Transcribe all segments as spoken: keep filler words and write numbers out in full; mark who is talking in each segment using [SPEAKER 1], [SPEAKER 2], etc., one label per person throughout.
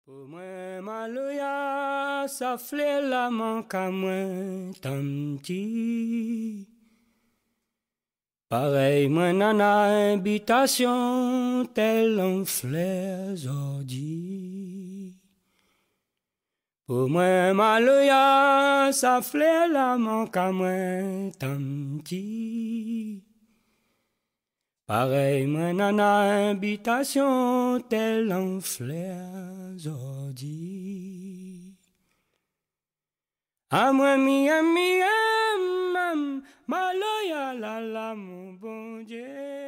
[SPEAKER 1] Pour moi, maloya, ça flait la manque à moi, tant petit. Pareil, moi, nana, habitation, tel un flair ordi. Pour moi, maloya, ça flait la manque à moi, tant petit. Pareil, moi, nana, habitation, tel un flair ordi. À moi, mi, mi, mam, maloya, la, la, mon bon Dieu.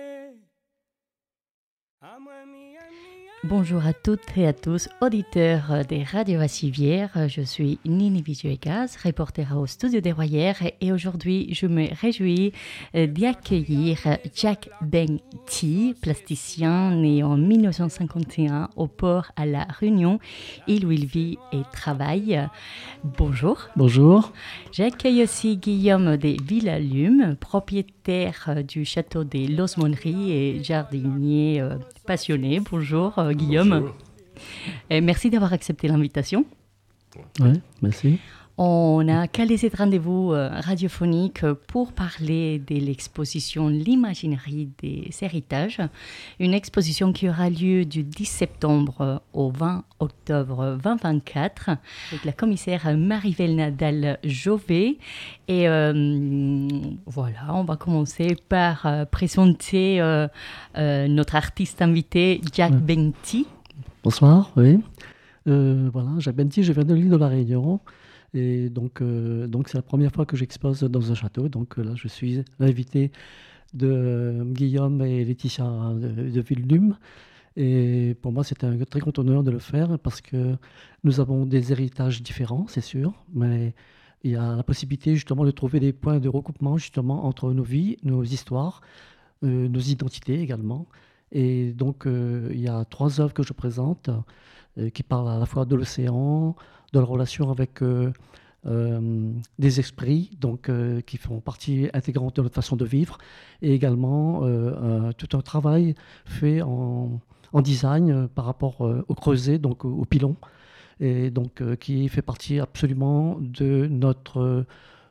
[SPEAKER 1] À moi, mi, mi.
[SPEAKER 2] Bonjour à toutes et à tous, auditeurs des radios Vassivières. Je suis Nini Visuegas, reporter au studio des Royères, et aujourd'hui je me réjouis d'y accueillir Jack Benty, plasticien né en dix-neuf cent cinquante et un au port à La Réunion, île où il vit et travaille. Bonjour.
[SPEAKER 3] Bonjour.
[SPEAKER 2] J'accueille aussi Guillaume des Villalume, propriétaire du château des Losmonneries et jardinier euh, passionné. Bonjour euh, Guillaume.
[SPEAKER 4] Bonjour.
[SPEAKER 2] Et merci d'avoir accepté l'invitation.
[SPEAKER 3] Oui, merci.
[SPEAKER 2] On a calé cet rendez-vous euh, radiophonique pour parler de l'exposition L'imaginerie des héritages, une exposition qui aura lieu du dix septembre au vingt octobre deux mille vingt-quatre avec la commissaire Marivelle Nadal-Jovet. Et euh, voilà, on va commencer par euh, présenter euh, euh, notre artiste invité, Jack
[SPEAKER 3] Ouais.
[SPEAKER 2] Benty.
[SPEAKER 3] Bonsoir, oui. Euh, voilà, Jack Benty, je viens de l'île de la Réunion. Et donc, euh, donc c'est la première fois que j'expose dans un château. Donc euh, là, je suis l'invité de euh, Guillaume et Laetitia de, de Villalume. Et pour moi, c'était un très grand honneur de le faire parce que nous avons des héritages différents, c'est sûr, mais il y a la possibilité justement de trouver des points de recoupement justement entre nos vies, nos histoires, euh, nos identités également. Et donc, euh, il y a trois œuvres que je présente euh, qui parlent à la fois de l'océan, de la relation avec euh, euh, des esprits, donc euh, qui font partie intégrante de notre façon de vivre, et également euh, euh, tout un travail fait en, en design euh, par rapport euh, au creuset, donc au, au pilon, et donc euh, qui fait partie absolument de notre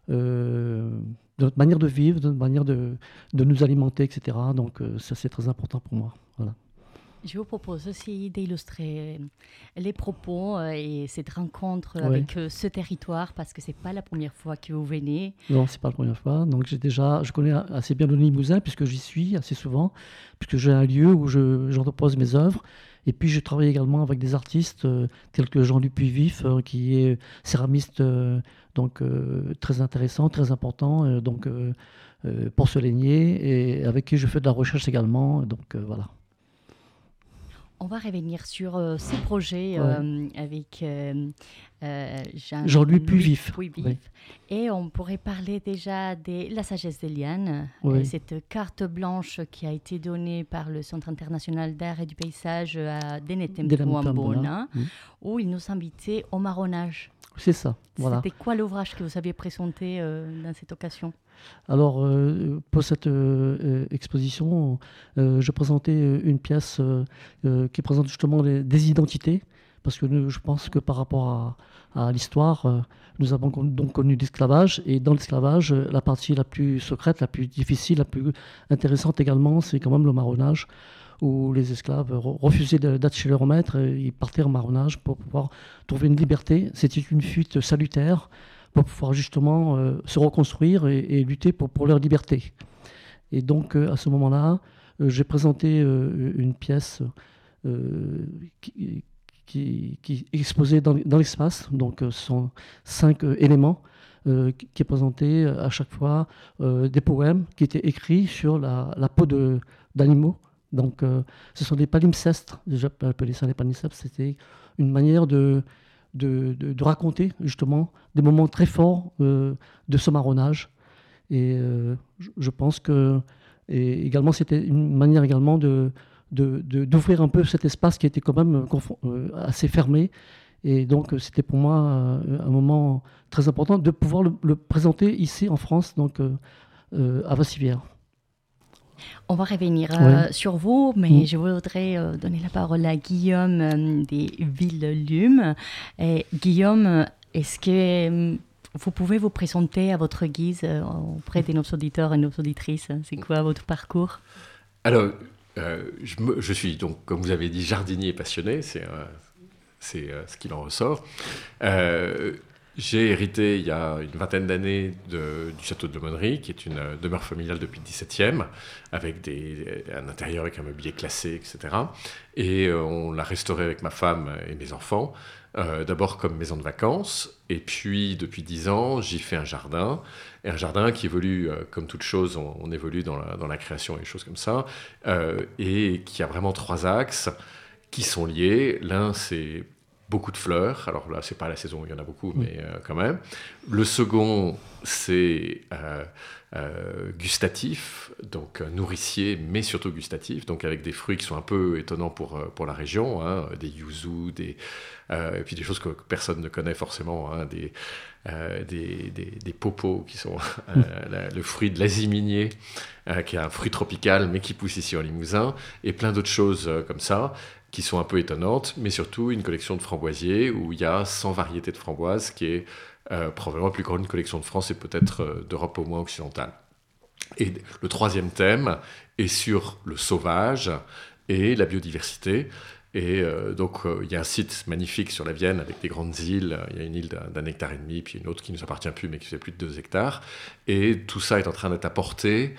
[SPEAKER 3] euh, de notre manière de vivre, de notre manière de, de nous alimenter, et cetera. Donc euh, ça c'est très important pour moi. Voilà.
[SPEAKER 2] Je vous propose aussi d'illustrer les propos euh, et cette rencontre
[SPEAKER 3] Oui.
[SPEAKER 2] avec euh, ce territoire, parce que ce n'est pas la première fois que vous venez.
[SPEAKER 3] Non, c'est pas la première fois. Donc j'ai déjà, je connais assez bien le Limousin puisque j'y suis assez souvent, puisque j'ai un lieu où je, j'entrepose mes œuvres. Et puis je travaille également avec des artistes euh, tels que Jean-Luc Puivif, euh, qui est céramiste euh, donc euh, très intéressant, très important, euh, donc euh, euh, porcelainier, et avec qui je fais de la recherche également. Donc euh, voilà.
[SPEAKER 2] On va revenir sur euh, ce projet euh, avec euh, euh, Jean-
[SPEAKER 3] Jean-Louis Puivif.
[SPEAKER 2] Puivif.
[SPEAKER 3] Oui.
[SPEAKER 2] Et on pourrait parler déjà de La sagesse d'Eliane,
[SPEAKER 3] Oui.
[SPEAKER 2] euh, cette carte blanche qui a été donnée par le Centre international d'art et du paysage à Denetem
[SPEAKER 3] Denetem,
[SPEAKER 2] Wambona,
[SPEAKER 3] voilà.
[SPEAKER 2] où il nous invitait au marronnage.
[SPEAKER 3] C'est ça. Voilà.
[SPEAKER 2] C'était quoi l'ouvrage que vous aviez présenté euh, dans cette occasion?
[SPEAKER 3] Alors, euh, pour cette euh, euh, exposition, euh, je présentais euh, une pièce euh, euh, qui présente justement les- des identités, parce que nous, je pense que par rapport à, à l'histoire, euh, nous avons con- donc connu l'esclavage, et dans l'esclavage, euh, la partie la plus secrète, la plus difficile, la plus intéressante également, c'est quand même le marronnage, où les esclaves re- refusaient de- d'être chez leur maître, et ils partaient en marronnage pour pouvoir trouver une liberté. C'était une fuite salutaire pour pouvoir justement euh, se reconstruire et, et lutter pour, pour leur liberté. Et donc, euh, à ce moment-là, euh, j'ai présenté euh, une pièce euh, qui, qui, qui est exposée dans, dans l'espace. Donc, euh, ce sont cinq euh, éléments euh, qui, qui est présenté euh, à chaque fois, euh, des poèmes qui étaient écrits sur la, la peau de, d'animaux. Donc, euh, ce sont des palimpsestes. Déjà, appeler ça des palimpsestes, c'était une manière de de, de, de raconter justement des moments très forts euh, de ce marronnage. Et euh, je, je pense que et également c'était une manière également de, de, de, d'ouvrir un peu cet espace qui était quand même confo- euh, assez fermé. Et donc euh, c'était pour moi euh, un moment très important de pouvoir le, le présenter ici en France, donc euh, euh, à Vassivières.
[SPEAKER 2] On va revenir euh,
[SPEAKER 3] Oui.
[SPEAKER 2] sur vous, mais
[SPEAKER 3] Mm.
[SPEAKER 2] je voudrais euh, donner la parole à Guillaume euh, des Villes-Lume. Et Guillaume, est-ce que euh, vous pouvez vous présenter à votre guise euh, auprès de nos auditeurs et nos auditrices? C'est quoi votre parcours?
[SPEAKER 4] Alors, euh, je, me- je suis donc, comme vous avez dit, jardinier passionné, c'est euh, c'est, euh, ce qu'il en ressort. Euh, j'ai hérité il y a une vingtaine d'années de- du château de l'Aumônerie, qui est une euh, demeure familiale depuis le dix-septième, avec des, un intérieur avec un mobilier classé, et cetera. Et euh, on l'a restauré avec ma femme et mes enfants, euh, d'abord comme maison de vacances, et puis depuis dix ans, j'y fais un jardin, et un jardin qui évolue, euh, comme toute chose, on, on évolue dans la, dans la création et des choses comme ça, euh, et qui a vraiment trois axes qui sont liés. L'un, c'est beaucoup de fleurs. Alors là, c'est pas la saison, il y en a beaucoup, mais euh, quand même. Le second, c'est euh, euh, gustatif, donc euh, nourricier, mais surtout gustatif, donc avec des fruits qui sont un peu étonnants pour, euh, pour la région, hein, des yuzu, des, euh, et puis des choses que, que personne ne connaît forcément, hein, des, euh, des, des, des popos qui sont euh, la- le fruit de l'Asie minier, euh, qui est un fruit tropical, mais qui pousse ici en Limousin, et plein d'autres choses euh, comme ça, qui sont un peu étonnantes, mais surtout une collection de framboisiers où il y a cent variétés de framboises, qui est euh, probablement la plus grande collection de France et peut-être euh, d'Europe au moins occidentale. Et le troisième thème est sur le sauvage et la biodiversité. Et euh, donc, euh, il y a un site magnifique sur la Vienne avec des grandes îles. Il y a une île d'un, d'un hectare et demi, puis une autre qui ne nous appartient plus, mais qui fait plus de deux hectares. Et tout ça est en train d'être apporté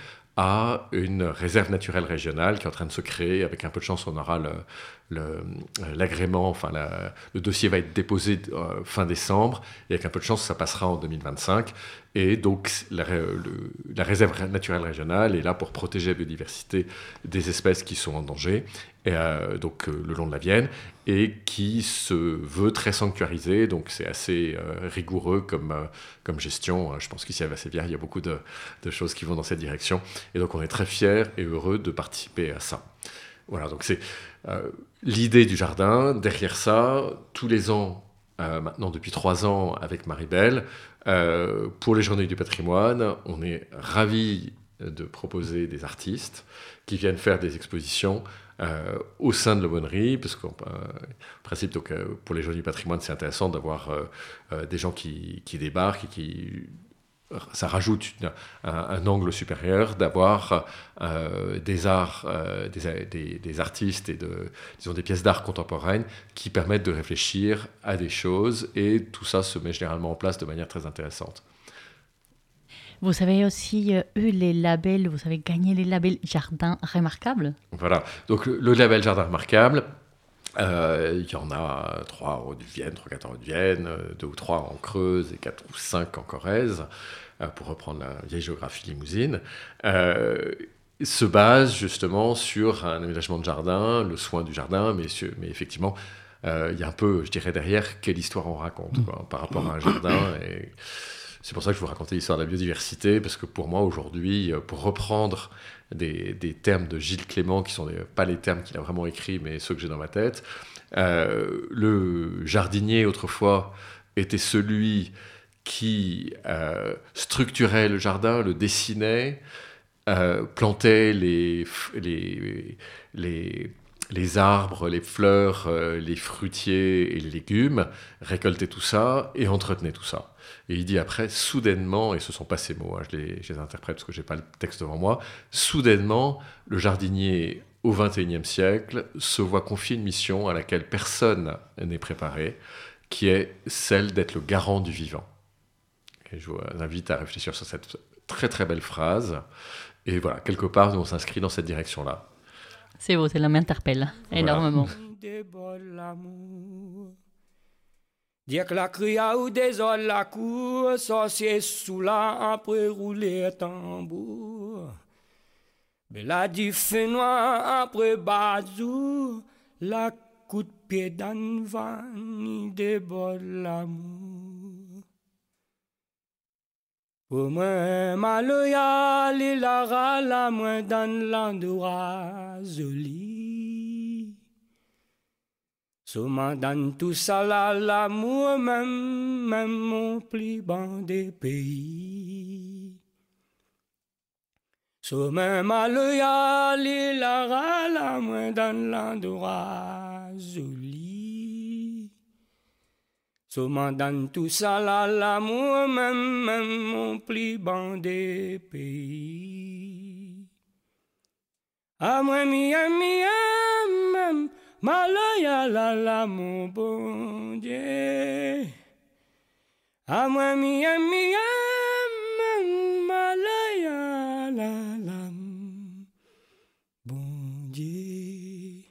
[SPEAKER 4] à une réserve naturelle régionale qui est en train de se créer. Avec un peu de chance, on aura le, le- l'agrément, enfin la- le dossier va être déposé euh, fin décembre, et avec un peu de chance, ça passera en deux mille vingt-cinq. Et donc, la, ré- le- la réserve naturelle régionale est là pour protéger la biodiversité des espèces qui sont en danger, et, euh, donc euh, le long de la Vienne, et qui se veut très sanctuarisée. Donc, c'est assez euh, rigoureux comme, euh, comme gestion. Je pense qu'ici à Vassévière, il y a beaucoup de, de choses qui vont dans cette direction. Et donc, on est très fiers et heureux de participer à ça. Voilà, donc c'est euh, l'idée du jardin. Derrière ça, tous les ans, euh, maintenant depuis trois ans, avec Marie-Belle, euh, pour les Journées du patrimoine, on est ravis de proposer des artistes qui viennent faire des expositions euh, au sein de l'aumônerie, parce qu'en euh, principe, donc, euh, pour les Journées du patrimoine, c'est intéressant d'avoir euh, euh, des gens qui, qui débarquent et qui... Ça rajoute une- un, un angle supérieur d'avoir euh, des arts, euh, des, des- des artistes et de, disons, des pièces d'art contemporaines qui permettent de réfléchir à des choses, et tout ça se met généralement en place de manière très intéressante.
[SPEAKER 2] Vous avez aussi euh, eu les labels, vous avez gagné les labels Jardin Remarquable.
[SPEAKER 4] Voilà, donc le, le label Jardin Remarquable, euh, il y en a trois en Haute-Vienne, trois, quatre en Haute-Vienne, euh, deux ou trois en Creuse et quatre ou cinq en Corrèze, euh, pour reprendre la vieille géographie limousine, euh, se base justement sur un aménagement de jardin, le soin du jardin, mais, sur- mais effectivement, euh, il y a un peu, je dirais, derrière, quelle histoire on raconte quoi, par rapport à un jardin. Et c'est pour ça que je vous racontais l'histoire de la biodiversité, parce que pour moi, aujourd'hui, euh, pour reprendre des, des termes de Gilles Clément, qui ne sont des- pas les termes qu'il a vraiment écrits, mais ceux que j'ai dans ma tête, euh, le jardinier, autrefois, était celui qui euh, structurait le jardin, le dessinait, euh, plantait les, f- les, les, les arbres, les fleurs, euh, les fruitiers et les légumes, récoltait tout ça et entretenait tout ça. Et il dit après, soudainement, et ce ne sont pas ces mots, hein, je, les, je les interprète parce que je n'ai pas le texte devant moi, soudainement, le jardinier au vingt et unième siècle se voit confier une mission à laquelle personne n'est préparé, qui est celle d'être le garant du vivant. Et je vous invite à réfléchir sur cette très très belle phrase. Et voilà, quelque part, nous on s'inscrit dans cette direction-là.
[SPEAKER 2] C'est beau, cela m'interpelle énormément.
[SPEAKER 1] Déborde l'amour. Dire que la cria ou désole la cour, sorcier sous la après rouler tambour. Bella du feu noir après bazou, la coup de pied dans vanne déborde l'amour. Pour moi, maloyal, il aura la main dans l'endroit joli. Souvent dans tout ça, là, l'amour, même, même mon plus bon des pays. Somme maloya li la rala moins dans l'endroit joli. Somme dans tout ça la l'amour même même mon plus bon des pays. À moi mi ami même maloya la la mon bon Dieu. À moi mi ami même maloya la la bon Dieu.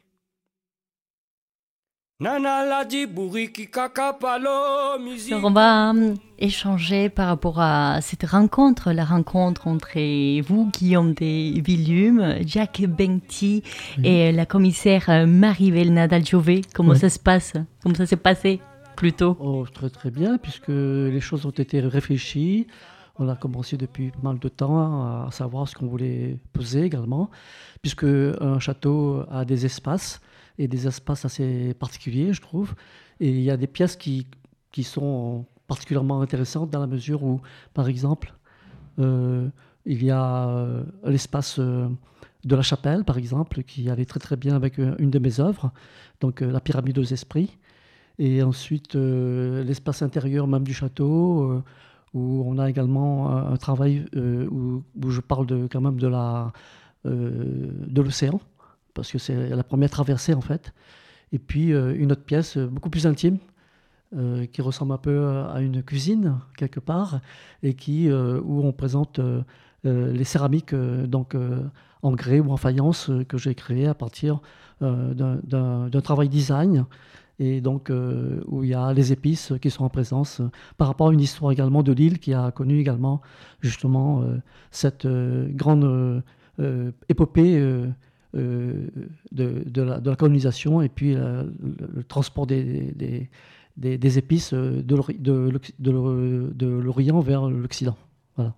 [SPEAKER 1] Nana la di bouriki kaka palo musique.
[SPEAKER 2] Alors on va euh, échanger par rapport à cette rencontre, la rencontre entre vous, Guillaume de Villume, Jacques Bengti oui. et la commissaire Marie-Velle Nadal-Jovet. Comment oui. ça se passe? Comment ça s'est passé plutôt?
[SPEAKER 3] Oh, très très bien, puisque les choses ont été réfléchies. On a commencé depuis pas mal de temps à savoir ce qu'on voulait poser également, puisque un château a des espaces, et des espaces assez particuliers, je trouve. Et il y a des pièces qui, qui sont particulièrement intéressantes dans la mesure où, par exemple, euh, il y a euh, l'espace euh, de la chapelle, par exemple, qui allait très très bien avec euh, une de mes œuvres, donc euh, la pyramide aux esprits. Et ensuite, euh, l'espace intérieur même du château, euh, où on a également un, un travail euh, où, où je parle de, quand même de, la, euh, de l'océan, parce que c'est la première traversée en fait. Et puis euh, une autre pièce euh, beaucoup plus intime, euh, qui ressemble un peu à une cuisine quelque part, et qui, euh, où on présente euh, euh, les céramiques euh, donc, euh, en grès ou en faïence euh, que j'ai créées à partir euh, d'un, d'un, d'un travail design, et donc euh, où il y a les épices qui sont en présence, euh, par rapport à une histoire également de l'île qui a connu également justement euh, cette euh, grande euh, euh, épopée euh, Euh, de, de, la, de la colonisation et puis euh, le, le transport des, des, des, des épices de, l'Ori- de, de, de l'Orient vers l'Occident. Voilà.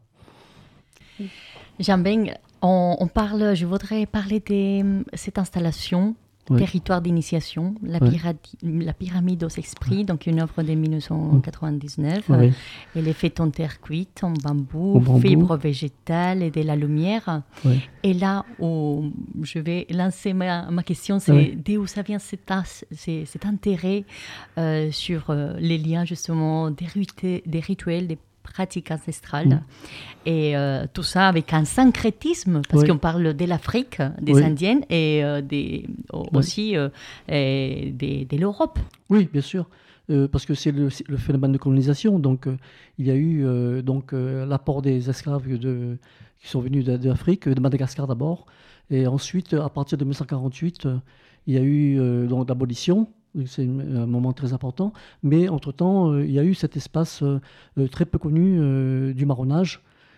[SPEAKER 2] Jean-Beng, on, on parle, je voudrais parler de cette installation, oui. Territoire d'initiation, la, oui. pirati, la pyramide aux esprits, oui. donc une œuvre de dix-neuf cent quatre-vingt-dix-neuf. Oui. Elle est faite en terre cuite, en bambou, bambou. fibres végétales et de la lumière. Oui. Et là où je vais lancer ma, ma question, c'est oui. d'où ça vient cet, as, c'est, cet intérêt euh, sur euh, les liens justement des, rituels, des rituels, des pratiques ancestrales, mmh. et euh, tout ça avec un syncrétisme, parce oui. qu'on parle de l'Afrique, des oui. Indiennes, et euh, des, oui. aussi euh, et des, de l'Europe.
[SPEAKER 3] Oui, bien sûr, euh, parce que c'est le, le phénomène de colonisation, donc euh, il y a eu euh, donc, euh, l'apport des esclaves de, qui sont venus de, d'Afrique, de Madagascar d'abord, et ensuite, à partir de dix-neuf cent quarante-huit, euh, il y a eu euh, donc, l'abolition. C'est un moment très important, mais entre-temps, euh, il y a eu cet espace euh, très peu connu euh, du marronnage,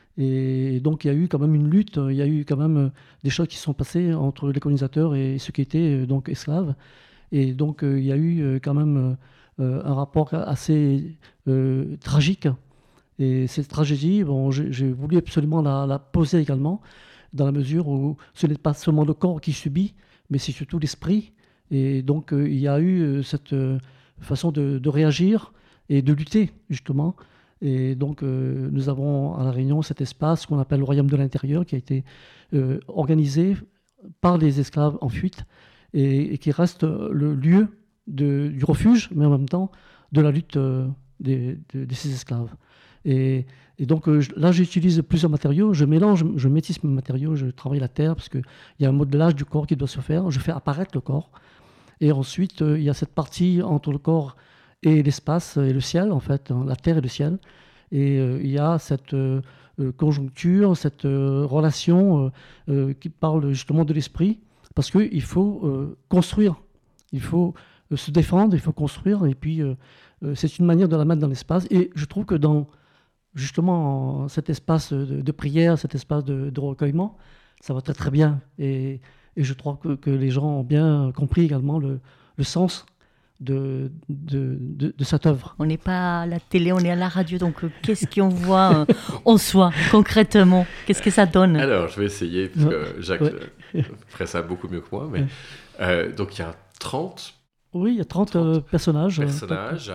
[SPEAKER 3] et donc il y a eu quand même une lutte, il y a eu quand même euh, des choses qui se sont passées entre les colonisateurs et ceux qui étaient euh, donc esclaves, et donc euh, il y a eu euh, quand même euh, un rapport assez euh, tragique, et cette tragédie, bon, j'ai, j'ai voulu absolument la, la poser également, dans la mesure où ce n'est pas seulement le corps qui subit, mais c'est surtout l'esprit. Et donc, euh, il y a eu euh, cette euh, façon de, de réagir et de lutter, justement. Et donc, euh, nous avons à La Réunion cet espace qu'on appelle le Royaume de l'Intérieur, qui a été euh, organisé par les esclaves en fuite, et, et qui reste le lieu de, du refuge, mais en même temps de la lutte euh, des, de, de ces esclaves. Et, et donc, euh, là, j'utilise plusieurs matériaux, je mélange, je métisse mes matériaux, je travaille la terre, parce qu'il y a un modelage du corps qui doit se faire, je fais apparaître le corps. Et ensuite, euh, il y a cette partie entre le corps et l'espace et le ciel, en fait, hein, la terre et le ciel. Et euh, il y a cette euh, conjoncture, cette euh, relation euh, euh, qui parle justement de l'esprit, parce qu'il faut euh, construire, il faut euh, se défendre, il faut construire, et puis euh, euh, c'est une manière de la mettre dans l'espace. Et je trouve que dans justement cet espace de, de prière, cet espace de, de recueillement, ça va très très bien. Et, Et je crois que, que les gens ont bien compris également le, le sens de, de, de, de cette œuvre.
[SPEAKER 2] On n'est pas à la télé, on est à la radio, donc euh, qu'est-ce qu'on voit euh, en soi, concrètement? Qu'est-ce que ça donne?
[SPEAKER 4] Alors, je vais essayer, parce que Jacques ouais. ferait ça beaucoup mieux que moi. Mais, ouais. euh, donc, il y a trente...
[SPEAKER 3] Oui, il y a trente, trente euh, personnages.
[SPEAKER 4] Personnages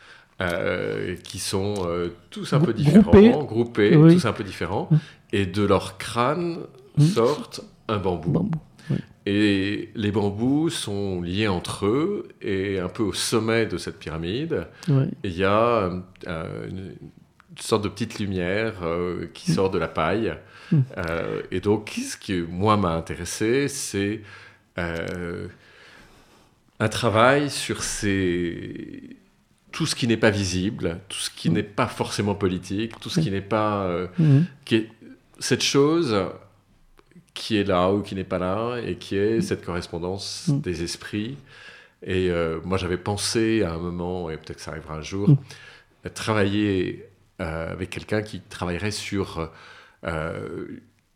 [SPEAKER 4] euh, qui sont euh, tous un peu différents, groupés, groupés oui. tous un peu différents. Ouais. Et de leur crâne...
[SPEAKER 3] mmh.
[SPEAKER 4] sortent un bambou.
[SPEAKER 3] Bambou, oui.
[SPEAKER 4] Et les bambous sont liés entre eux, et un peu au sommet de cette pyramide,
[SPEAKER 3] Ouais.
[SPEAKER 4] il y a euh, une, une sorte de petite lumière euh, qui
[SPEAKER 3] Mmh.
[SPEAKER 4] sort de la paille.
[SPEAKER 3] Mmh.
[SPEAKER 4] Euh, et donc, ce qui, moi, m'a intéressé, c'est euh, un travail sur ces... tout ce qui n'est pas visible, tout ce qui
[SPEAKER 3] Mmh.
[SPEAKER 4] n'est pas forcément politique, tout ce qui n'est pas... euh,
[SPEAKER 3] Mmh.
[SPEAKER 4] qui est cette chose qui est là ou qui n'est pas là, et qui est cette correspondance
[SPEAKER 3] Mmh.
[SPEAKER 4] des esprits. Et euh, moi, j'avais pensé à un moment, et peut-être que ça arrivera un jour,
[SPEAKER 3] Mmh.
[SPEAKER 4] à travailler euh, avec quelqu'un qui travaillerait sur euh,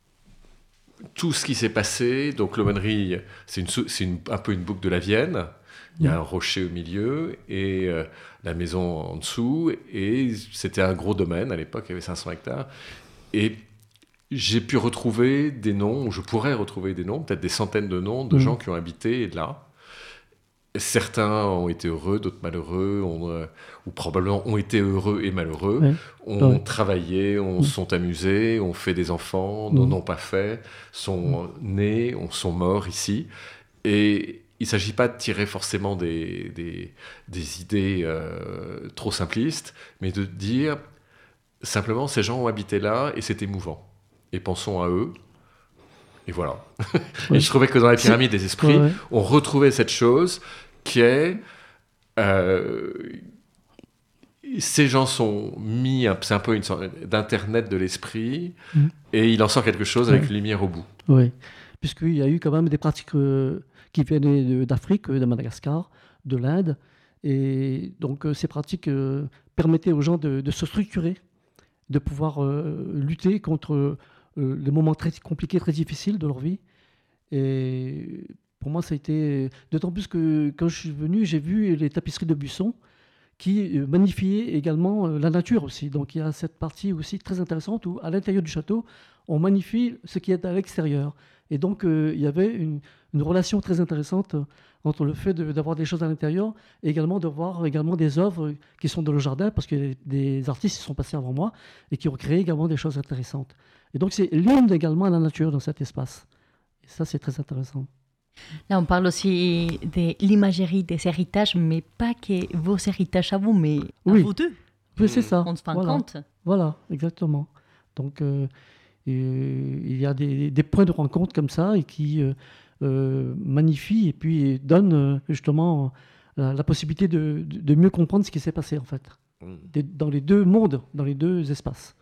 [SPEAKER 4] tout ce qui s'est passé. Donc l'aumônerie, c'est, une, sou- c'est une, un peu une boucle de la Vienne. Il y a un rocher au milieu et euh, la maison en dessous. Et c'était un gros domaine à l'époque, il y avait cinq cents hectares. Et j'ai pu retrouver des noms, ou je pourrais retrouver des noms, peut-être des centaines de noms de
[SPEAKER 3] Mmh.
[SPEAKER 4] gens qui ont habité là. Certains ont été heureux, d'autres malheureux, ont, euh, ou probablement ont été heureux et malheureux,
[SPEAKER 3] Ouais.
[SPEAKER 4] ont
[SPEAKER 3] Ouais.
[SPEAKER 4] travaillé, ont
[SPEAKER 3] Mmh.
[SPEAKER 4] sont amusés, ont fait des enfants,
[SPEAKER 3] Mmh.
[SPEAKER 4] n'en ont pas fait, sont nés, ont, sont morts ici. Et il ne s'agit pas de tirer forcément des, des, des idées euh, trop simplistes, mais de dire simplement ces gens ont habité là et c'est émouvant. Et pensons à eux. Et voilà.
[SPEAKER 3] Ouais.
[SPEAKER 4] Et je trouvais que dans la pyramide des esprits,
[SPEAKER 3] Ouais, ouais.
[SPEAKER 4] on retrouvait cette chose qui est... euh, ces gens sont mis... un- C'est un peu une sorte d'internet de l'esprit,
[SPEAKER 3] Mm.
[SPEAKER 4] et il en sort quelque chose avec
[SPEAKER 3] Ouais.
[SPEAKER 4] une lumière au bout.
[SPEAKER 3] Oui, puisqu'il y a eu quand même des pratiques euh, qui venaient de- d'Afrique, euh, de Madagascar, de l'Inde. Et donc euh, ces pratiques euh, permettaient aux gens de, de se structurer, de pouvoir euh, lutter contre euh, les moments très compliqués, très difficiles de leur vie. Et pour moi, ça a été... D'autant plus que quand je suis venu, j'ai vu les tapisseries de Busson qui euh, magnifiaient également euh, la nature aussi. Donc il y a cette partie aussi très intéressante où, à l'intérieur du château, on magnifie ce qui est à l'extérieur. Et donc, euh, il y avait une, une relation très intéressante euh, entre le fait de- d'avoir des choses à l'intérieur et également de voir également des œuvres qui sont dans le jardin, parce que des, des artistes qui sont passés avant moi et qui ont créé également des choses intéressantes. Et donc, c'est l'hymne également à la nature dans cet espace. Et ça, c'est très intéressant.
[SPEAKER 2] Là, on parle aussi de l'imagerie des héritages, mais pas que vos héritages à vous, mais à
[SPEAKER 3] Oui.
[SPEAKER 2] vous deux.
[SPEAKER 3] Oui, c'est ça.
[SPEAKER 2] On se rend
[SPEAKER 3] Voilà.
[SPEAKER 2] compte.
[SPEAKER 3] Voilà, exactement. Donc, euh, et, euh, il y a des, des points de rencontre comme ça et qui euh, euh, magnifient et puis donnent euh, justement la, la possibilité de, de- de mieux comprendre ce qui s'est passé en fait, Des- dans les deux mondes, dans les deux espaces.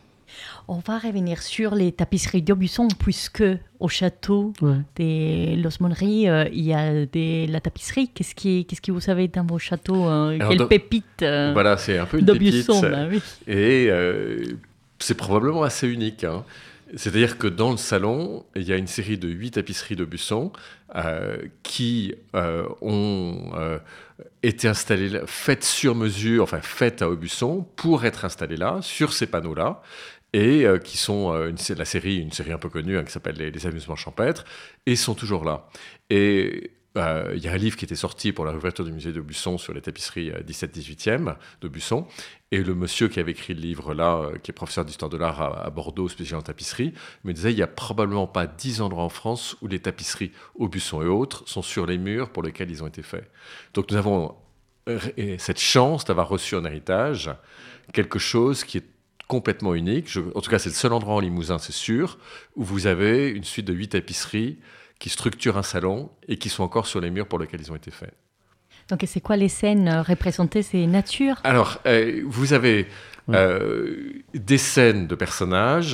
[SPEAKER 2] On va revenir sur les tapisseries d'Aubusson, puisque au château
[SPEAKER 3] Ouais.
[SPEAKER 2] de Los Monneries, euh, il y a de la tapisserie. Qu'est-ce qui, qu'est-ce que vous savez dans vos châteaux euh,
[SPEAKER 4] Alors,
[SPEAKER 2] Quelle
[SPEAKER 4] dans-
[SPEAKER 2] pépite euh,
[SPEAKER 4] Voilà, c'est un peu une pépite.
[SPEAKER 2] d'Aubusson, bah oui.
[SPEAKER 4] Et euh, c'est probablement assez unique. hein. C'est-à-dire que dans le salon, il y a une série de huit tapisseries de Busson euh, qui euh, ont euh, été installées, là- faites sur mesure, enfin faites à Aubusson pour être installées là, sur ces panneaux-là, et euh, qui sont euh, une, sé- la série, une série un peu connue hein, qui s'appelle les, les Amusements champêtres, et sont toujours là. Et euh, il y a un livre qui était sorti pour la réouverture du musée de Busson sur les tapisseries euh, dix-sept dix-huitième de Busson. Et le monsieur qui avait écrit le livre-là, euh, qui est professeur d'histoire de l'art à, à Bordeaux, spécialisé en tapisserie, me disait il n'y a probablement pas dix endroits en France où les tapisseries Aubusson et autres sont sur les murs pour lesquels ils ont été faits. Donc nous avons euh, et cette chance d'avoir reçu en héritage quelque chose qui est complètement unique. Je- en tout cas, c'est le seul endroit en Limousin, c'est sûr, où vous avez une suite de huit tapisseries qui structurent un salon et qui sont encore sur les murs pour lesquels ils ont été faits.
[SPEAKER 2] Donc, c'est quoi les scènes euh, représentées? C'est nature?
[SPEAKER 4] Alors, euh, vous avez
[SPEAKER 3] Ouais.
[SPEAKER 4] euh, des scènes de personnages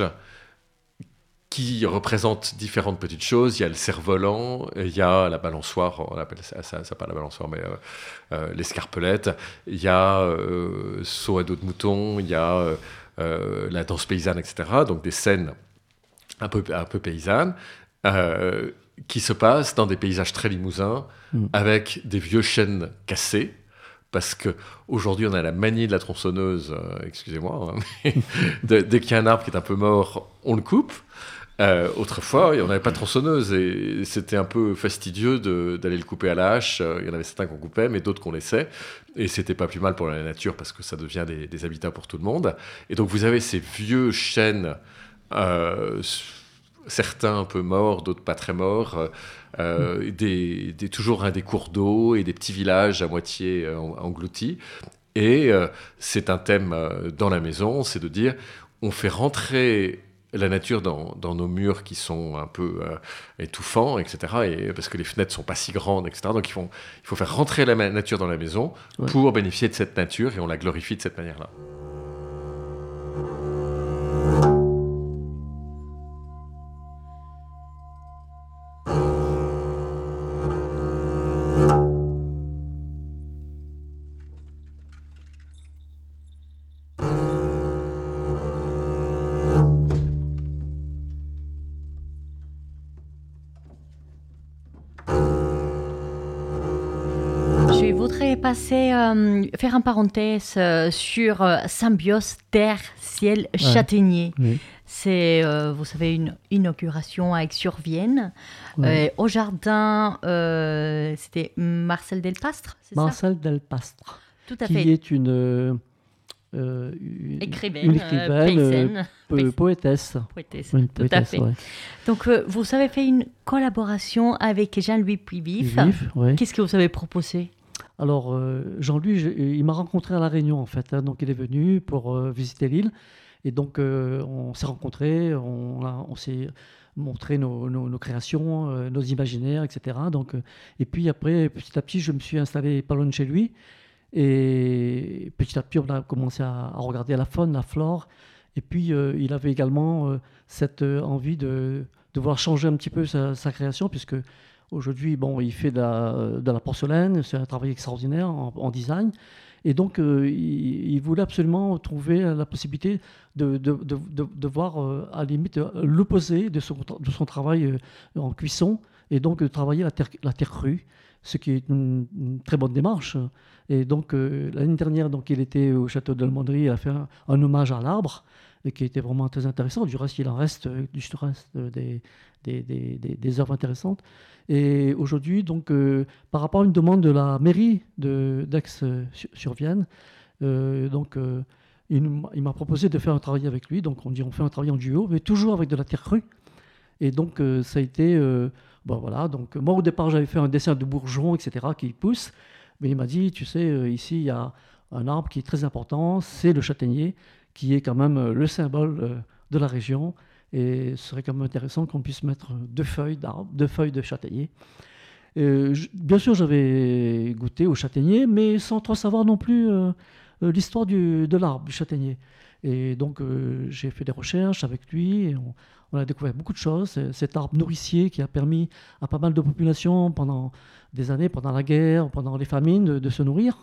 [SPEAKER 4] qui représentent différentes petites choses. Il y a le cerf-volant, il y a la balançoire, on appelle ça, ça, ça pas la balançoire, mais euh, euh, l'escarpelette. Il y a euh, saut à dos de mouton, il y a euh, euh, la danse paysanne, et cetera. Donc des scènes un peu, un peu paysannes euh, qui se passent dans des paysages très limousins,
[SPEAKER 3] Mm.
[SPEAKER 4] avec des vieux chênes cassés. Parce qu'aujourd'hui, on a la manie de la tronçonneuse, euh, excusez-moi, hein, mais de- dès qu'il y a un arbre qui est un peu mort, on le coupe. Euh, autrefois, on n'avait pas de tronçonneuse et c'était un peu fastidieux de- d'aller le couper à la hache. Euh, Il y en avait certains qu'on coupait, mais d'autres qu'on laissait. Et c'était pas plus mal pour la nature parce que ça devient des, des habitats pour tout le monde. Et donc, vous avez ces vieux chênes euh, certains un peu morts, d'autres pas très morts, euh, des, des, toujours hein, des cours d'eau et des petits villages à moitié euh, engloutis. Et euh, c'est un thème euh, dans la maison, c'est de dire, on fait rentrer la nature dans, dans nos murs qui sont un peu euh, étouffants, et cetera. Et, parce que les fenêtres ne sont pas si grandes, et cetera. Donc il faut, il faut faire rentrer la ma- nature dans la maison ouais. pour bénéficier de cette nature et on la glorifie de cette manière-là.
[SPEAKER 2] Passer, euh, faire un parenthèse euh, sur euh, Symbiose Terre Ciel Châtaignier. Ouais, oui. C'est, euh, vous savez, une inauguration à Aix-sur-Vienne. Ouais. Euh, au jardin, euh, c'était Marcel Delpastre, c'est
[SPEAKER 3] Marcel
[SPEAKER 2] ça
[SPEAKER 3] Delpastre.
[SPEAKER 2] Tout à
[SPEAKER 3] qui
[SPEAKER 2] fait.
[SPEAKER 3] Qui est une, euh, une
[SPEAKER 2] écrivaine,
[SPEAKER 3] une écrivaine
[SPEAKER 2] euh,
[SPEAKER 3] po- poétesse.
[SPEAKER 2] Poétesse,
[SPEAKER 3] une
[SPEAKER 2] tout
[SPEAKER 3] poétesse,
[SPEAKER 2] à fait.
[SPEAKER 3] Ouais.
[SPEAKER 2] Donc, euh, vous avez fait une collaboration avec Jean-Louis Puivif.
[SPEAKER 3] Puivif, ouais.
[SPEAKER 2] Qu'est-ce que vous avez proposé ?
[SPEAKER 3] Alors, euh, Jean-Louis, je, il m'a rencontré à La Réunion, en fait. Hein, donc, il est venu pour euh, visiter l'île. Et donc, euh, on s'est rencontrés, on, a, on s'est montré nos, nos, nos créations, euh, nos imaginaires, et cetera. Donc, euh, et puis après, petit à petit, je me suis installé pas loin de chez lui. Et petit à petit, on a commencé à, à regarder la faune, la flore. Et puis, euh, il avait également euh, cette euh, envie de, de vouloir changer un petit peu sa, sa création, puisque aujourd'hui, bon, il fait de la, de la porcelaine, c'est un travail extraordinaire en, en design. Et donc, euh, il, il voulait absolument trouver la possibilité de, de, de, de, de voir, euh, à la limite, l'opposé de son, de son travail euh, en cuisson, et donc de travailler la terre, la terre crue, ce qui est une, une très bonne démarche. Et donc, euh, l'année dernière, donc, il était au château de Lemondry, il a fait un, un hommage à l'arbre, et qui était vraiment très intéressant. Du reste, il en reste, du reste des, des, des, des, des œuvres intéressantes. Et aujourd'hui, donc, euh, par rapport à une demande de la mairie de, d'Aix-sur-Vienne, euh, donc, euh, il, il m'a proposé de faire un travail avec lui. Donc, on dit on fait un travail en duo, mais toujours avec de la terre crue. Et donc, euh, ça a été... Euh, bon, voilà. Donc, moi, au départ, j'avais fait un dessin de bourgeon, et cetera, qui pousse. Mais il m'a dit, tu sais, euh, ici, il y a un arbre qui est très important, c'est le châtaignier, qui est quand même euh, le symbole euh, de la région. Et ce serait quand même intéressant qu'on puisse mettre deux feuilles d'arbre, deux feuilles de châtaignier. Euh, je, bien sûr, j'avais goûté au châtaignier, mais sans trop savoir non plus euh, euh, l'histoire du, de l'arbre, du châtaignier. Et donc, euh, j'ai fait des recherches avec lui, et on, on a découvert beaucoup de choses. C'est cet arbre nourricier qui a permis à pas mal de populations pendant des années, pendant la guerre, pendant les famines, de, de se nourrir.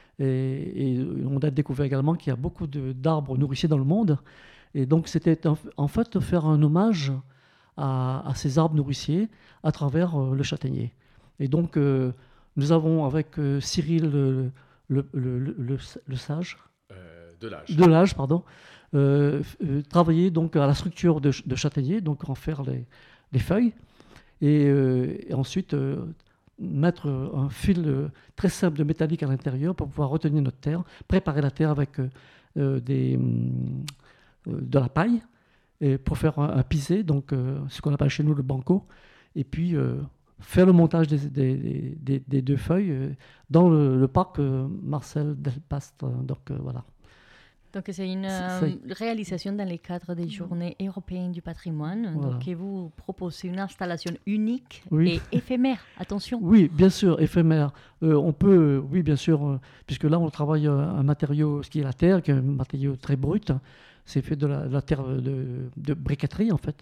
[SPEAKER 3] Et, et on a découvert également qu'il y a beaucoup de, d'arbres nourriciers dans le monde. Et donc, c'était en, en fait faire un hommage à, à ces arbres nourriciers à travers euh, le châtaignier. Et donc, euh, nous avons avec euh, Cyril le, le, le, le, le, le Sage,
[SPEAKER 4] euh, de l'âge,
[SPEAKER 3] de l'âge pardon, euh, euh, travaillé donc à la structure de, de châtaignier, donc en faire les, les feuilles, et, euh, et ensuite euh, mettre un fil euh, très simple de métallique à l'intérieur pour pouvoir retenir notre terre, préparer la terre avec euh, des... Hum, de la paille et pour faire un, un pisé, donc euh, ce qu'on appelle chez nous le banco, et puis euh, faire le montage des, des, des, des deux feuilles euh, dans le, le parc euh, Marcel Delpastre. Donc euh, voilà.
[SPEAKER 2] Donc c'est une euh, c'est... réalisation dans le cadre des Journées européennes du patrimoine. Voilà. Donc et vous proposez une installation unique oui. et éphémère. Attention.
[SPEAKER 3] Oui, bien sûr, éphémère. Euh, on peut, oui, bien sûr, euh, puisque là on travaille euh, un matériau, ce qui est la terre, qui est un matériau très brut. C'est fait de la, de la terre de, de briqueterie, en fait.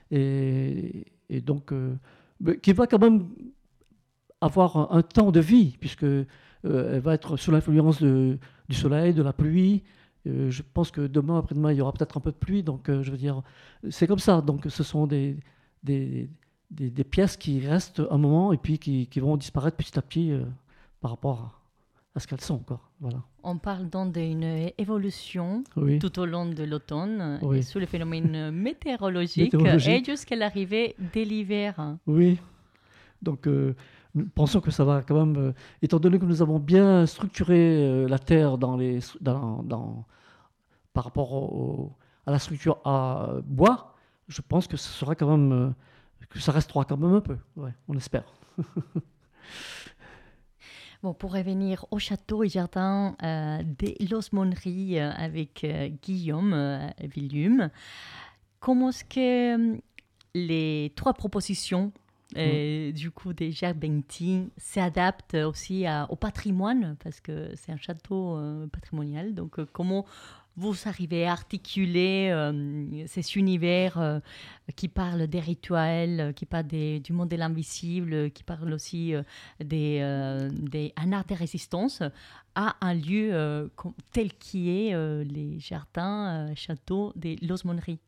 [SPEAKER 3] Et, et donc, euh, qui va quand même avoir un, un temps de vie, puisque euh, elle va être sous l'influence de, du soleil, de la pluie. Euh, je pense que demain, après-demain, il y aura peut-être un peu de pluie. Donc, euh, je veux dire, c'est comme ça. Donc, ce sont des, des, des, des pièces qui restent un moment et puis qui, qui vont disparaître petit à petit euh, par rapport à... à ce qu'elles sont encore. Voilà.
[SPEAKER 2] On parle donc d'une évolution
[SPEAKER 3] oui.
[SPEAKER 2] tout au long de l'automne
[SPEAKER 3] oui.
[SPEAKER 2] sous le phénomène météorologique, météorologique et jusqu'à l'arrivée de l'hiver.
[SPEAKER 3] Oui, donc euh, nous pensons que ça va quand même, euh, étant donné que nous avons bien structuré euh, la terre dans les, dans, dans, par rapport au, à la structure à bois, je pense que ce sera quand même, euh, que ça restera quand même un peu, ouais, on espère.
[SPEAKER 2] Bon, pour revenir au château et jardin euh, des Losmonneries euh, avec euh, Guillaume euh, Villum, comment est-ce que euh, les trois propositions euh, mmh. du coup des Gerbenti s'adaptent aussi à, au patrimoine, parce que c'est un château euh, patrimonial, donc euh, comment vous arrivez à articuler euh, ces univers euh, qui parlent des rituels, qui parlent des, du monde de l'invisible, qui parlent aussi euh, des, euh, des, un art de résistance, à un lieu euh, tel qui est euh, les jardins, euh, châteaux des Losmonneries?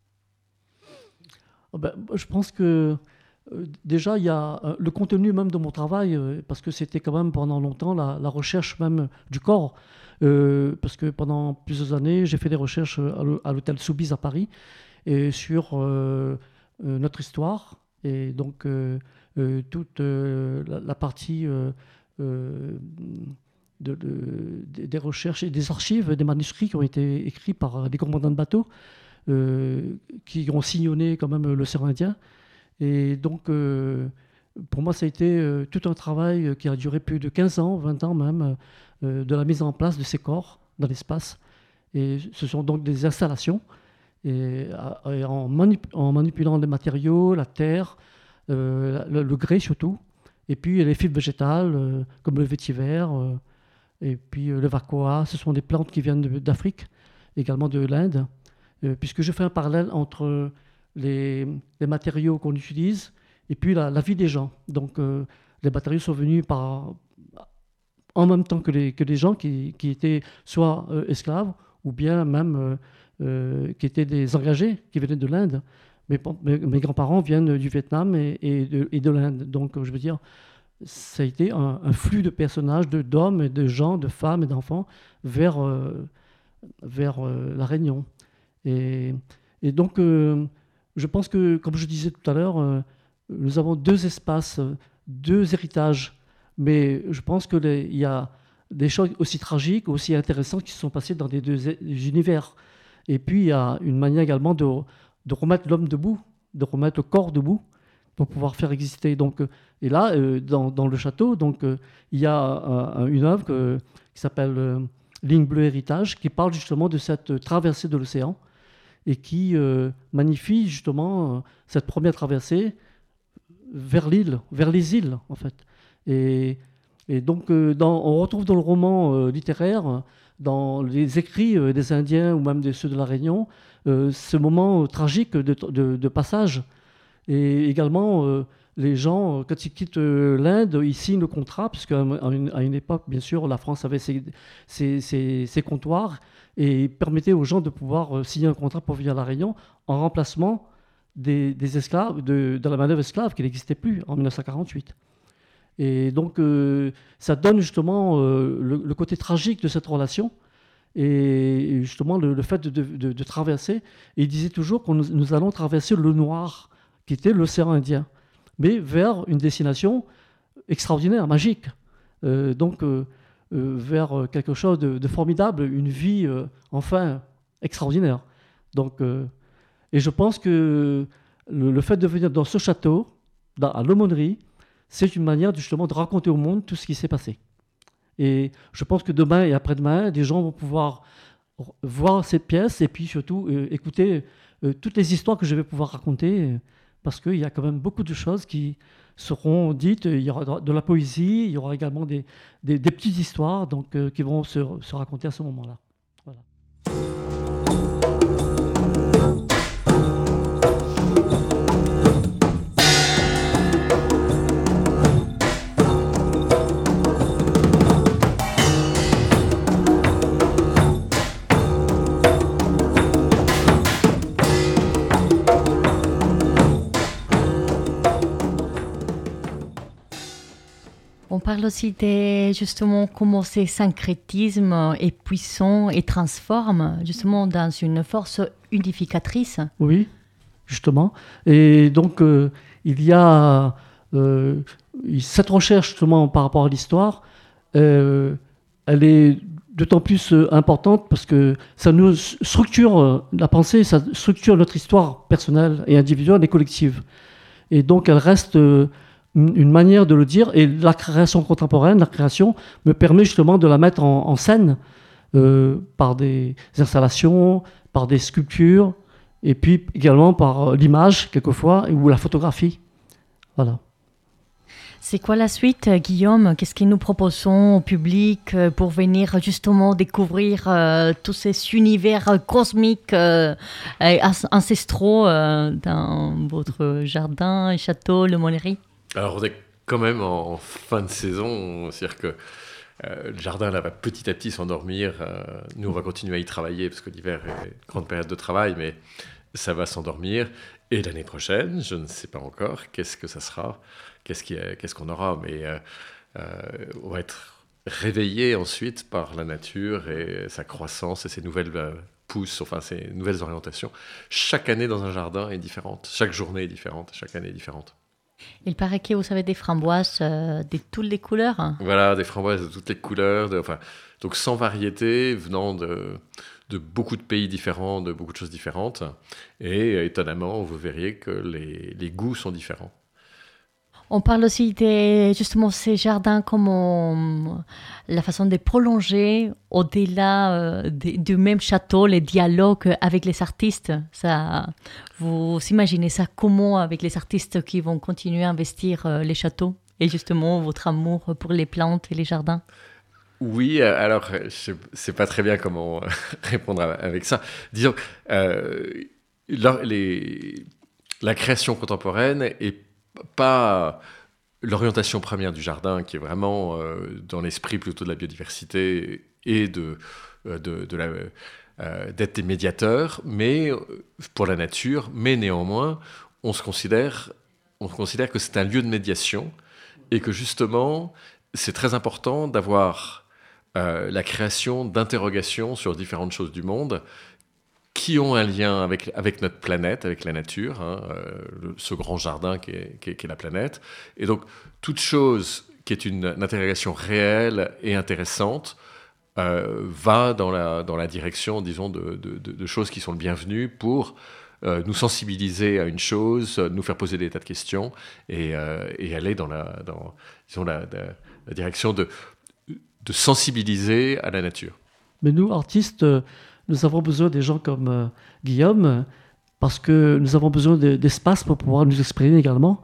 [SPEAKER 3] Oh ben, je pense que euh, déjà, il y a euh, le contenu même de mon travail, euh, parce que c'était quand même pendant longtemps la, la recherche même du corps. Euh, parce que pendant plusieurs années, j'ai fait des recherches à l'hôtel Soubise à Paris et sur euh, euh, notre histoire et donc euh, euh, toute euh, la, la partie euh, euh, de, de, des recherches et des archives, des manuscrits qui ont été écrits par des commandants de bateaux euh, qui ont sillonné quand même l'océan Indien. Et donc, euh, pour moi, ça a été euh, tout un travail qui a duré plus de quinze ans, vingt ans même, euh, de la mise en place de ces corps dans l'espace. Et ce sont donc des installations. Et, et en, manip- en manipulant les matériaux, la terre, euh, le, le grès surtout, et puis les fibres végétales, euh, comme le vétiver, euh, et puis euh, le vacoa, ce sont des plantes qui viennent de, d'Afrique, également de l'Inde, euh, puisque je fais un parallèle entre les, les matériaux qu'on utilise et puis la, la vie des gens. Donc euh, les matériaux sont venus par, en même temps que les, que les gens qui, qui étaient soit euh, esclaves ou bien même euh, euh, qui étaient des engagés qui venaient de l'Inde. Mes, mes, mes grands-parents viennent du Vietnam et, et de, et de l'Inde. Donc je veux dire, ça a été un, un flux de personnages, de, d'hommes, et de gens, de femmes et d'enfants vers, euh, vers euh, la Réunion. Et, et donc euh, je pense que, comme je disais tout à l'heure, euh, nous avons deux espaces, deux héritages, mais je pense qu'il y a des choses aussi tragiques, aussi intéressantes qui se sont passées dans les deux univers. Et puis, il y a une manière également de, de remettre l'homme debout, de remettre le corps debout pour pouvoir faire exister. Donc, et là, euh, dans, dans le château, donc, euh, il y a euh, une œuvre que, qui s'appelle euh, Ligne bleue héritage, qui parle justement de cette traversée de l'océan et qui euh, magnifie justement euh, cette première traversée vers l'île, vers les îles en fait. Et, et donc euh, dans, on retrouve dans le roman euh, littéraire, dans les écrits euh, des Indiens ou même de ceux de la Réunion, euh, ce moment euh, tragique de, de, de passage. Et également, euh, les gens, quand ils quittent euh, l'Inde, ils signent le contrat, puisqu'à une, à une époque, bien sûr, la France avait ses, ses, ses, ses comptoirs et permettait aux gens de pouvoir euh, signer un contrat pour venir à la Réunion en remplacement Des, des esclaves, de, de la main-d'œuvre esclave qui n'existait plus en dix-neuf cent quarante-huit. Et donc, euh, ça donne justement euh, le, le côté tragique de cette relation et justement le, le fait de, de, de traverser. Et il disait toujours que nous, nous allons traverser le noir, qui était l'océan Indien, mais vers une destination extraordinaire, magique. Euh, donc, euh, euh, vers quelque chose de, de formidable, une vie, euh, enfin, extraordinaire. Donc, euh, Et je pense que le, le fait de venir dans ce château, dans, à l'Aumônerie, c'est une manière justement de raconter au monde tout ce qui s'est passé. Et je pense que demain et après-demain, des gens vont pouvoir voir cette pièce et puis surtout euh, écouter euh, toutes les histoires que je vais pouvoir raconter, euh, parce qu'il y a quand même beaucoup de choses qui seront dites. Il y aura de la poésie, il y aura également des, des, des petites histoires donc, euh, qui vont se, se raconter à ce moment-là. Voilà.
[SPEAKER 2] On parle aussi de justement comment ce syncrétisme est puissant et transforme justement dans une force unificatrice.
[SPEAKER 3] Oui, justement. Et donc, euh, il y a euh, cette recherche justement par rapport à l'histoire, euh, elle est d'autant plus euh, importante parce que ça nous structure euh, la pensée, ça structure notre histoire personnelle et individuelle et collective. Et donc, elle reste euh, une manière de le dire. Et la création contemporaine, la création, me permet justement de la mettre en, en scène euh, par des installations, par des sculptures, et puis également par l'image, quelquefois, ou la photographie. Voilà.
[SPEAKER 2] C'est quoi la suite, Guillaume? Qu'est-ce que nous proposons au public pour venir justement découvrir euh, tous ces univers cosmiques euh, et ancestraux euh, dans votre jardin et château, le Monnerie?
[SPEAKER 4] Alors, on est quand même en fin de saison, c'est-à-dire que euh, le jardin là, va petit à petit s'endormir. Euh, nous, on va continuer à y travailler parce que l'hiver est une grande période de travail, mais ça va s'endormir. Et l'année prochaine, je ne sais pas encore qu'est-ce que ça sera. Qu'est-ce, qui est, qu'est-ce qu'on aura, mais euh, euh, on va être réveillé ensuite par la nature et sa croissance et ses nouvelles euh, pousses, enfin ses nouvelles orientations. Chaque année dans un jardin est différente, chaque journée est différente, chaque année est différente.
[SPEAKER 2] Il paraît que vous avez des framboises euh, de toutes les couleurs. Hein.
[SPEAKER 4] Voilà, des framboises de toutes les couleurs, de, enfin, donc sans variété, venant de, de beaucoup de pays différents, de beaucoup de choses différentes. Et étonnamment, vous verriez que les, les goûts sont différents.
[SPEAKER 2] On parle aussi de justement ces jardins comme on, la façon de prolonger au-delà euh, de, du même château les dialogues avec les artistes. Ça, vous imaginez ça comment avec les artistes qui vont continuer à investir euh, les châteaux et justement votre amour pour les plantes et les jardins?
[SPEAKER 4] Oui, alors je ne sais pas très bien comment répondre avec ça. Disons, euh, la, les, la création contemporaine est pas l'orientation première du jardin qui est vraiment euh, dans l'esprit plutôt de la biodiversité et de, de, de la, euh, d'être des médiateurs mais, pour la nature, mais néanmoins on se considère, on considère que c'est un lieu de médiation et que justement c'est très important d'avoir euh, la création d'interrogations sur différentes choses du monde qui ont un lien avec, avec notre planète, avec la nature, hein, euh, le, ce grand jardin qui est, qui, est, qui est la planète. Et donc, toute chose qui est une, une interrogation réelle et intéressante euh, va dans la, dans la direction, disons, de, de, de, de choses qui sont le bienvenu pour euh, nous sensibiliser à une chose, nous faire poser des tas de questions et, euh, et aller dans la, dans, disons, la, la, la direction de, de sensibiliser à la nature.
[SPEAKER 3] Mais nous, artistes, nous avons besoin des gens comme euh, Guillaume, parce que nous avons besoin de, d'espace pour pouvoir nous exprimer également.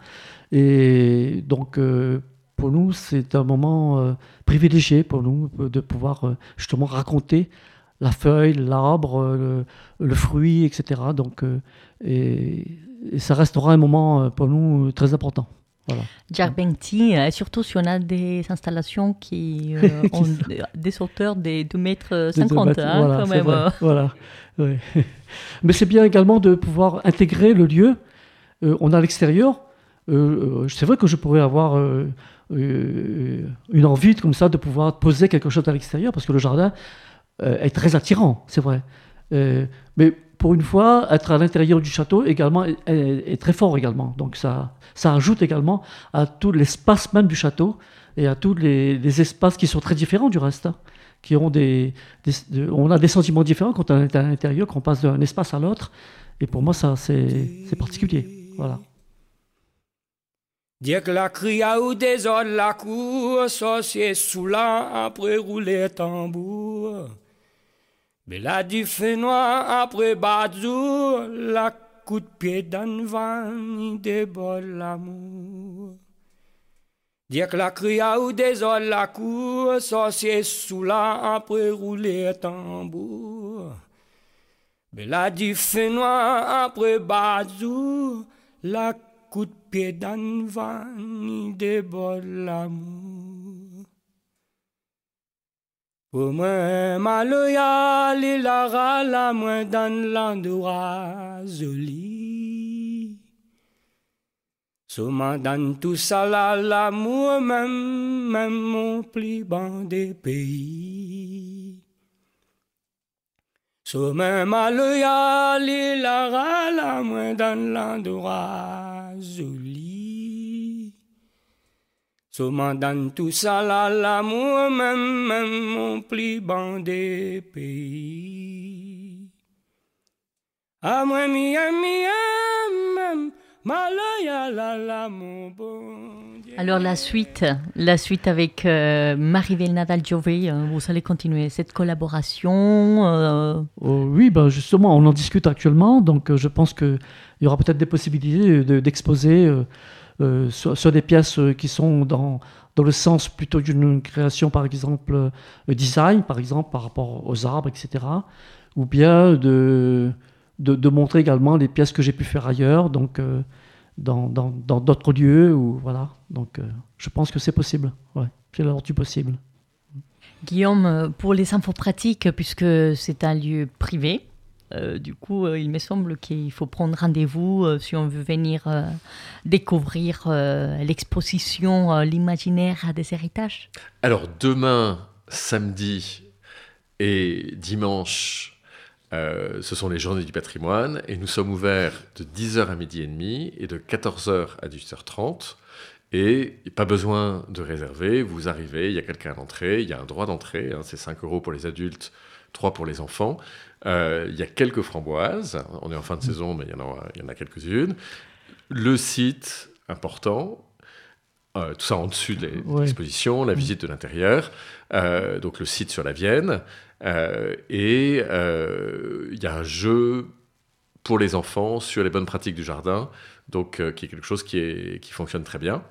[SPEAKER 3] Et donc, euh, pour nous, c'est un moment euh, privilégié pour nous de pouvoir euh, justement raconter la feuille, l'arbre, le, le fruit, et cetera. Donc, euh, et, et ça restera un moment pour nous très important. Voilà.
[SPEAKER 2] Gerbenti, et surtout si on a des installations qui euh, ont des hauteurs de deux mètres cinquante, hein,
[SPEAKER 3] voilà,
[SPEAKER 2] quand même.
[SPEAKER 3] Vrai, voilà, ouais. Mais c'est bien également de pouvoir intégrer le lieu. Euh, on a l'extérieur. Euh, c'est vrai que je pourrais avoir euh, euh, une envie comme ça de pouvoir poser quelque chose à l'extérieur parce que le jardin euh, est très attirant, c'est vrai. Euh, mais pour une fois, être à l'intérieur du château également est, est, est très fort également. Donc ça, ça ajoute également à tout l'espace même du château et à tous les, les espaces qui sont très différents du reste, hein, qui ont des, des de, on a des sentiments différents quand on est à l'intérieur, qu'on passe d'un espace à l'autre. Et pour moi, ça, c'est, c'est particulier. Voilà.
[SPEAKER 1] Dès que la cria ou désordre la cour, sorcier sous la après rouler tambour. Bella du feu noir après Badou, la coup de pied d'un vent, il déborde l'amour. Dès que la cria ou désordre la cour, sorcier sous la après rouler tambour. Bella du feu noir après Badou, la coup de pied d'un vent, il déborde l'amour. Pour moi, maloyal, il aura la main dans l'endroit joli. Souvent dans tout ça, là, l'amour, même, même mon plus bon des pays. Souvent, maloyal, il aura la main dans l'endroit joli. Sommandant tout ça là, l'amour, même, même mon plus bandé pays. Ah, moi, mi, mi, même, malaya, la, la, mon bon Dieu.
[SPEAKER 2] Alors la suite, la suite avec euh, Maribel Nadal-Giové, euh, vous allez continuer cette collaboration euh...
[SPEAKER 3] oh, Oui, ben justement, on en discute actuellement, donc euh, je pense qu'il y aura peut-être des possibilités de, d'exposer euh, euh, sur, sur des pièces euh, qui sont dans, dans le sens plutôt d'une création, par exemple, euh, design, par exemple, par rapport aux arbres, et cetera, ou bien de, de, de montrer également les pièces que j'ai pu faire ailleurs, donc... Euh, Dans, dans, dans d'autres lieux, ou voilà. Donc, euh, je pense que c'est possible. Ouais, c'est l'ordre du possible.
[SPEAKER 2] Guillaume, pour les infos pratiques, puisque c'est un lieu privé, euh, du coup, euh, il me semble qu'il faut prendre rendez-vous euh, si on veut venir euh, découvrir euh, l'exposition euh, L'imaginaire des héritages.
[SPEAKER 4] Alors, demain, samedi et dimanche, Euh, ce sont les journées du patrimoine et nous sommes ouverts de dix heures à midi et demi et de quatorze heures à dix-huit heures trente. Et pas besoin de réserver, vous arrivez, il y a quelqu'un à l'entrée, il y a un droit d'entrée, hein, c'est cinq euros pour les adultes, trois pour les enfants. Euh, il y a quelques framboises, on est en fin de saison, mais il y en a, il y en a quelques-unes. Le site, important, euh, tout ça en dessus de l'exposition, ouais. La visite de l'intérieur, euh, donc le site sur la Vienne. Euh, et il euh, y a un jeu pour les enfants sur les bonnes pratiques du jardin, donc euh, qui est quelque chose qui, est, qui fonctionne très bien.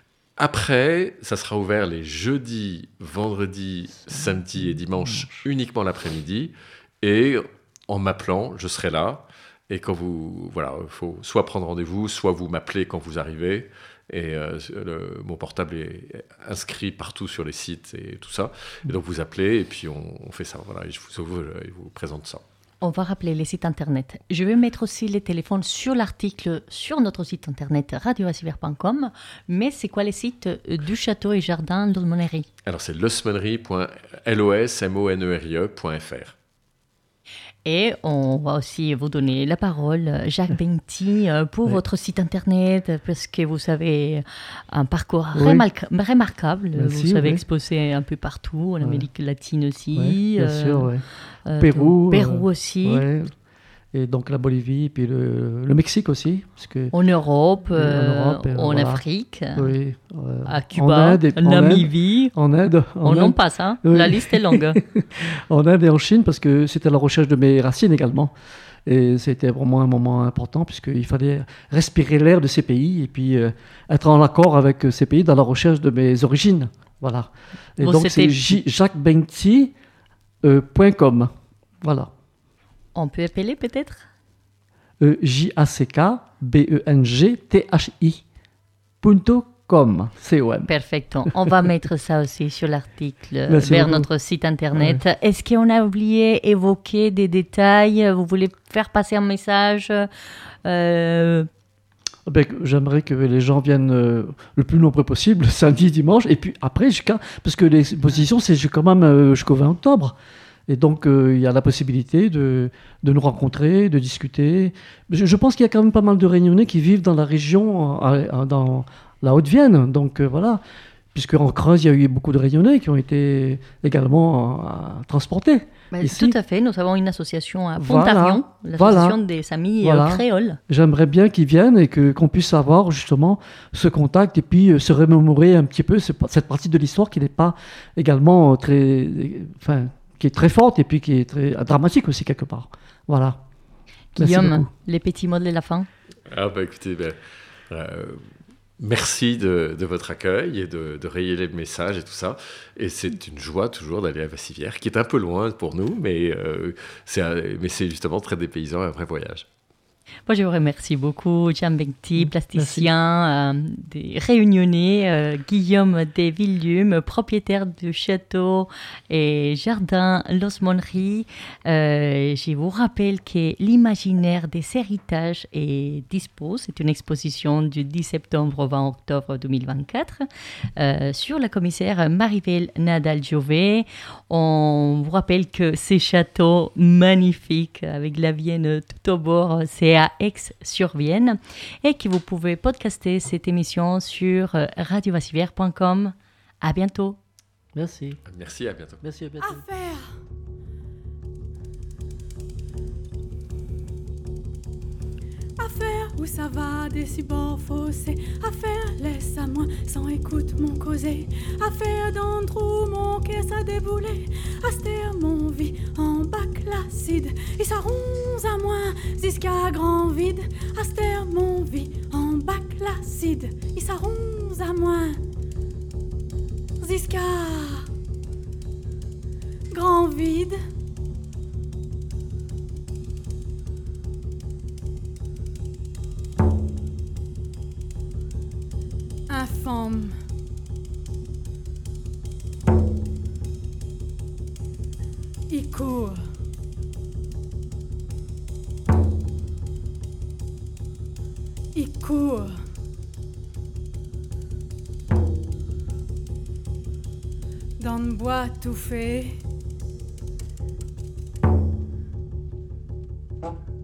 [SPEAKER 4] Après, ça sera ouvert les jeudis, vendredis, samedis et dimanches uniquement l'après-midi. Et en m'appelant, je serai là. Et quand vous, voilà, il faut soit prendre rendez-vous, soit vous m'appelez quand vous arrivez. Et euh, le, mon portable est inscrit partout sur les sites et tout ça. Et donc vous appelez et puis on, on fait ça. Voilà, et je vous, je vous présente ça.
[SPEAKER 2] On va rappeler les sites internet. Je vais mettre aussi les téléphones sur l'article sur notre site internet radio aciver point com. Mais c'est quoi les sites du château et jardin d'Osmonnerie? Alors
[SPEAKER 4] c'est losmonnerie point f r.
[SPEAKER 2] Et on va aussi vous donner la parole, Jacques Bengti, pour oui. votre site internet, parce que vous avez un parcours oui. remar- remarquable. Merci, vous savez oui. exposer un peu partout, en Amérique ouais. latine aussi.
[SPEAKER 3] Oui, bien euh, sûr, oui.
[SPEAKER 2] Euh,
[SPEAKER 3] Pérou.
[SPEAKER 2] Pérou aussi.
[SPEAKER 3] Ouais. Et donc la Bolivie, puis le, le Mexique aussi. Parce que,
[SPEAKER 2] en Europe, euh, en, Europe et, en voilà. Afrique,
[SPEAKER 3] oui, euh,
[SPEAKER 2] à Cuba, en, en Namibie.
[SPEAKER 3] En Inde. En
[SPEAKER 2] On en passe, hein. Oui. La liste est longue.
[SPEAKER 3] En Inde et en Chine, parce que c'était la recherche de mes racines également. Et c'était vraiment un moment important, puisqu'il fallait respirer l'air de ces pays et puis euh, être en accord avec ces pays dans la recherche de mes origines. Voilà. Et bon, donc c'était... c'est jacques bengti point com. Euh, voilà.
[SPEAKER 2] On peut appeler peut-être
[SPEAKER 3] euh, J A C K B E N G T H I punto com. C O M.
[SPEAKER 2] Perfecto. On va mettre ça aussi sur l'article Merci vers beaucoup. Notre site internet. Ouais. Est-ce qu'on a oublié évoquer des détails? Vous voulez faire passer un message euh...
[SPEAKER 3] ben, J'aimerais que les gens viennent euh, le plus nombreux possible, samedi, dimanche. Et puis après, jusqu'à... parce que l'exposition, c'est quand même euh, jusqu'au vingt octobre. Et donc, il euh, y a la possibilité de, de nous rencontrer, de discuter. Je, je pense qu'il y a quand même pas mal de Réunionnais qui vivent dans la région, euh, dans la Haute-Vienne. Donc, euh, voilà. Puisqu'en Creuse, il y a eu beaucoup de Réunionnais qui ont été également euh, transportés.
[SPEAKER 2] Ben, tout à fait. Nous avons une association à Pontarion, voilà. l'association voilà. des amis voilà. créoles.
[SPEAKER 3] J'aimerais bien qu'ils viennent et que, qu'on puisse avoir justement ce contact et puis euh, se remémorer un petit peu ce, cette partie de l'histoire qui n'est pas également euh, très... Enfin, qui est très forte et puis qui est très dramatique aussi quelque part. Voilà.
[SPEAKER 2] Guillaume, les petits mots de la fin.
[SPEAKER 4] Ah bah écoutez, ben, euh, merci de, de votre accueil et de, de rayer les messages et tout ça. Et c'est une joie toujours d'aller à Vassivière, qui est un peu loin pour nous, mais, euh, c'est, un, mais c'est justement très dépaysant et un vrai voyage.
[SPEAKER 2] Moi, je vous remercie beaucoup, Jacques Bengti, plasticien, euh, des Réunionnais, euh, Guillaume des Villium, propriétaire du château et jardin l'Osmonnerie. Euh, je vous rappelle que l'imaginaire des héritages est dispo. C'est une exposition du dix septembre au vingt octobre deux mille vingt-quatre euh, sur la commissaire Maribel Nadal-Giové. On vous rappelle que ces châteaux magnifiques avec la Vienne tout au bord, c'est à Aix-sur-Vienne et que vous pouvez podcaster cette émission sur radio vassivière point com. À bientôt.
[SPEAKER 3] Merci.
[SPEAKER 4] Merci, à bientôt.
[SPEAKER 3] Merci, à bientôt.
[SPEAKER 5] Affaire. Affaire où ça va des si bords fossés. Affaire laisse à moi sans écoute mon causé. Affaire dans le trou mon caisse a déboulé. Astère mon vie en bac l'acide. Et ça ronze à moi jusqu'à grand vide. Astère mon vie en bac l'acide. Et ça ronze à moi jusqu'à grand vide. Infâme. Il court. Il court. Dans le bois tout fait.